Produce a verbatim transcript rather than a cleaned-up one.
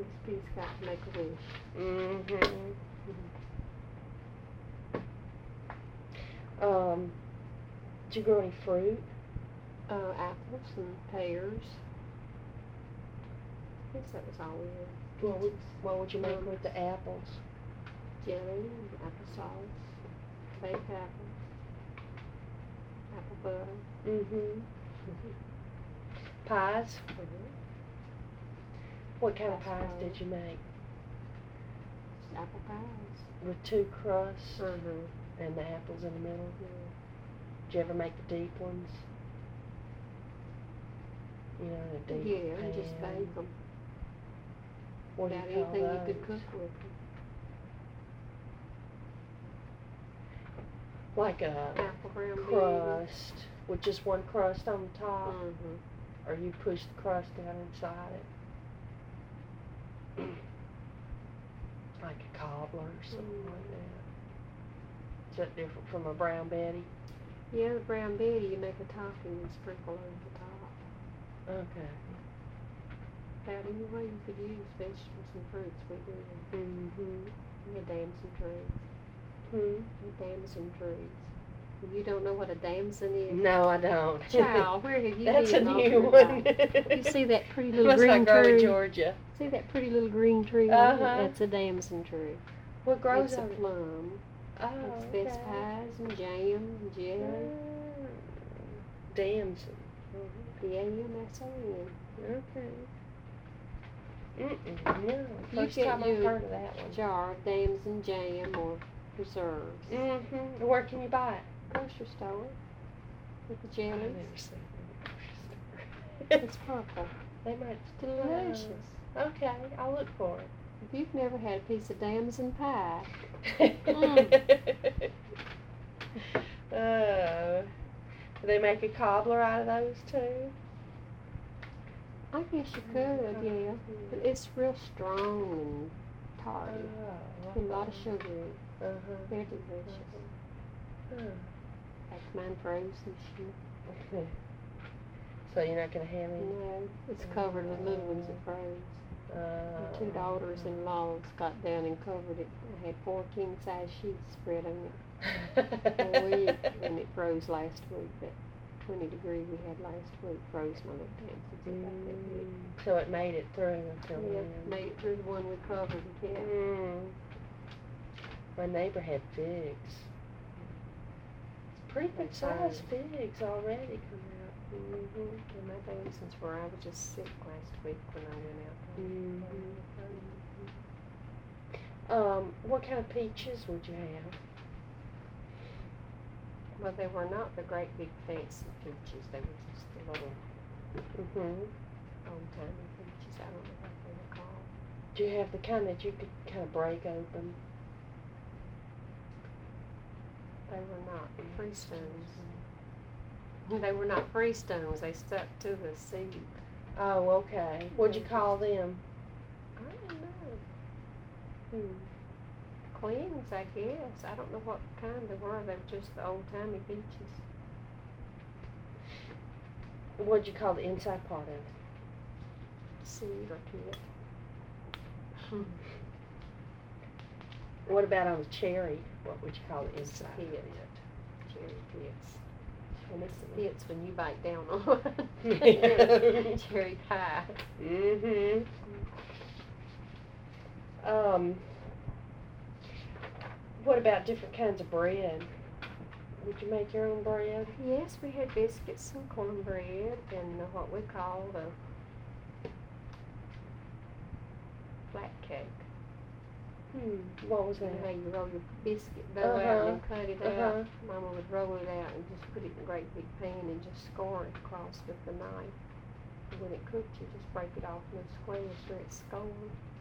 Recipes got to make a wish. Mm-hmm. Um, did you grow any fruit? Uh, apples and pears. I guess that was all we had. What would, what would you make Um, with the apples? Jelly and applesauce, baked apples, apple butter. Mm-hmm. Pies? Mm-hmm. What kind of Pie pies pie. did you make? Apple pies. With two crusts Mm-hmm. and the apples in the middle? Yeah. Did you ever make the deep ones? You know, the deep Yeah, pan. and just bake them. What do About you call anything you those? could cook with them. Like a Apple ground crust with just one crust on the top, Mm-hmm. or you push the crust down inside it. Like a cobbler or something Mm. like that. Is that different from a brown Betty? Yeah, the brown Betty, you make a topping and sprinkle over the top. Okay. About any way you could use vegetables and fruits, we do. Mm-hmm. We had damson trees. Hmm? Damson trees. You don't know what a damson is? No, I don't. Child, where have you That's been a all new your one. life? You see that pretty little Must green not grow in tree? Georgia. See that pretty little green tree? Uh-huh. That's a damson tree. What grows It's a on it? plum. Oh, It's okay. best pies and jam and jelly. Mm. Damson. D A M S O N. Okay. Mm-mm, no. You First get time I've you heard of that one. Jar of damson jam or preserves. Mm-hmm. Where can you buy it? Grocery store. With the I've jellies. never seen it. It's purple. They might. It's delicious. Okay, I'll look for it. If you've never had a piece of damson pie, uh, do they make a cobbler out of those too? I guess you could, yeah. But it's real strong and tarty. Oh, And a lot of sugar in it. Uh-huh. They're delicious. Huh. Like mine froze this year. So you're not gonna have any? No, it's covered with little ones that froze. Uh, My two daughters-in-law got down and covered it. I had four king-size sheets spread on it for a week, and it froze last week. That twenty degree we had last week froze my little damsons about that big. Mm, so it made it through until Yeah, then. made it through the one we covered and kept. Mm. My neighbor had figs. Pretty good sized figs already come out. Mm-hmm. And my damsons were, I was just sick last week when I went out there. Mm-hmm. Um, what kind of peaches would you have? Well, they were not the great big fancy peaches. They were just the little Mm-hmm. old-timey peaches. I don't know what they were called. Do you have the kind that you could kind of break open? They were not freestones. They were not freestones. They stuck to the seed. Oh, okay. What'd you call them? I don't know. Hmm. Queens, I guess. I don't know what kind they were. They were just the old-timey peaches. What'd you call the inside part of it? Seed or pit. What about on the cherry? What would you call the It's a inside? pit. of Cherry pits. And it's the Mhm. pits when you bite down on Yeah. cherry pie. it? Mm-hmm. Um, what about different kinds of bread? Would you make your own bread? Yes, we had biscuits and cornbread and uh, what we called a flat cake. Hmm. What was You know that? how you roll your biscuit dough out Uh-huh. and cut it Uh-huh. out? Mama would roll it out and just put it in a great big pan and just score it across with the knife. And when it cooked, you just break it off in squares where it's scored.